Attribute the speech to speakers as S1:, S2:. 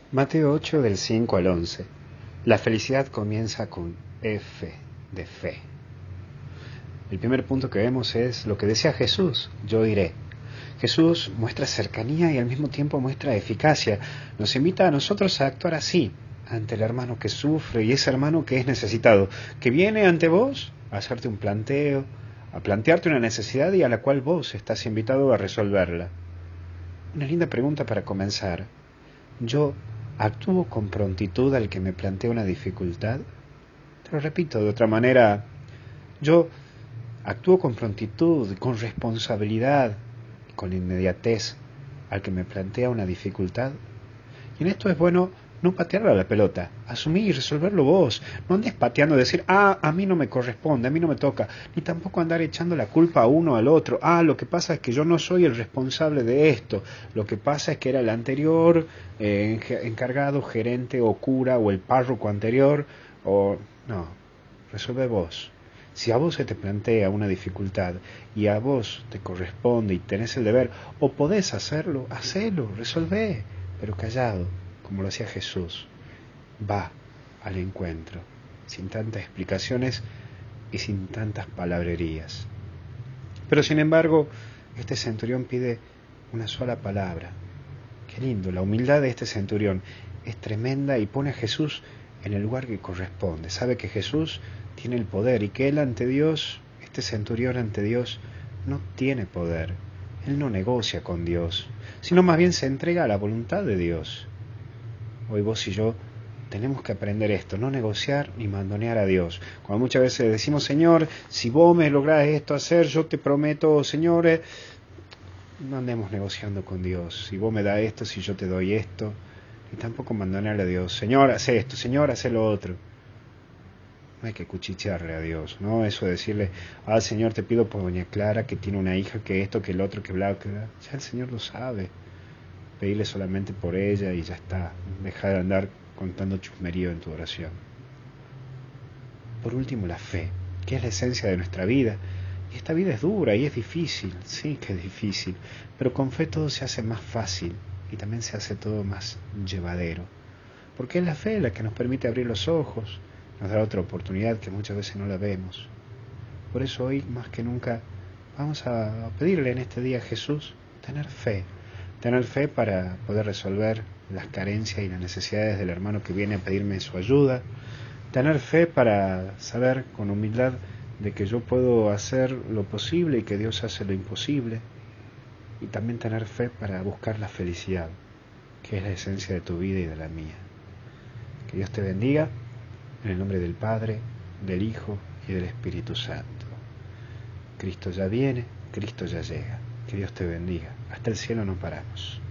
S1: Mateo 8 del 5 al 11. La felicidad comienza con F de fe. El primer punto que vemos es lo que decía Jesús: yo iré. Jesús muestra cercanía y al mismo tiempo muestra eficacia. Nos invita a nosotros a actuar así ante el hermano que sufre y ese hermano que es necesitado, que viene ante vos a hacerte un planteo, a plantearte una necesidad y a la cual vos estás invitado a resolverla. Una linda pregunta para comenzar. ¿Yo actúo con prontitud al que me plantea una dificultad? Te lo repito de otra manera. ¿Yo actúo con prontitud, con responsabilidad, con inmediatez al que me plantea una dificultad? Y en esto es bueno no patearle a la pelota, asumir y resolverlo vos. No andes pateando y decir, a mí no me corresponde, a mí no me toca, ni tampoco andar echando la culpa a uno al otro. Lo que pasa es que yo no soy el responsable de esto, lo que pasa es que era el anterior encargado, gerente o cura o el párroco anterior, o no, resuelve vos. Si a vos se te plantea una dificultad y a vos te corresponde y tenés el deber, o podés hacerlo, hacelo, resolvé, pero callado, como lo hacía Jesús. Va al encuentro, sin tantas explicaciones y sin tantas palabrerías. Pero sin embargo, este centurión pide una sola palabra. Qué lindo, la humildad de este centurión es tremenda y pone a Jesús en el lugar que corresponde. Sabe que Jesús tiene el poder y que él ante Dios, este centurión ante Dios, no tiene poder. Él no negocia con Dios, sino más bien se entrega a la voluntad de Dios. Hoy vos y yo tenemos que aprender esto, no negociar ni mandonear a Dios. Cuando muchas veces decimos, Señor, si vos me lográs esto hacer, yo te prometo, Señor, no andemos negociando con Dios. Si vos me das esto, si yo te doy esto, ni tampoco mandonearle a Dios, Señor, hace esto, Señor, hace lo otro. No hay que cuchichearle a Dios, ¿no? Eso de decirle, Señor, te pido por doña Clara, que tiene una hija, que esto, que el otro, que bla, que bla. Ya el Señor lo sabe. Pedirle solamente por ella y ya está. Deja de andar contando chusmerío en tu oración. Por último, la fe, que es la esencia de nuestra vida. Y esta vida es dura y es difícil, sí que es difícil, pero con fe todo se hace más fácil y también se hace todo más llevadero. Porque es la fe la que nos permite abrir los ojos, nos da otra oportunidad que muchas veces no la vemos. Por eso hoy, más que nunca, vamos a pedirle en este día a Jesús tener fe para poder resolver las carencias y las necesidades del hermano que viene a pedirme su ayuda, tener fe para saber con humildad de que yo puedo hacer lo posible y que Dios hace lo imposible, y también tener fe para buscar la felicidad, que es la esencia de tu vida y de la mía. Que Dios te bendiga, en el nombre del Padre, del Hijo y del Espíritu Santo. Cristo ya viene, Cristo ya llega. Que Dios te bendiga. Hasta el cielo no paramos.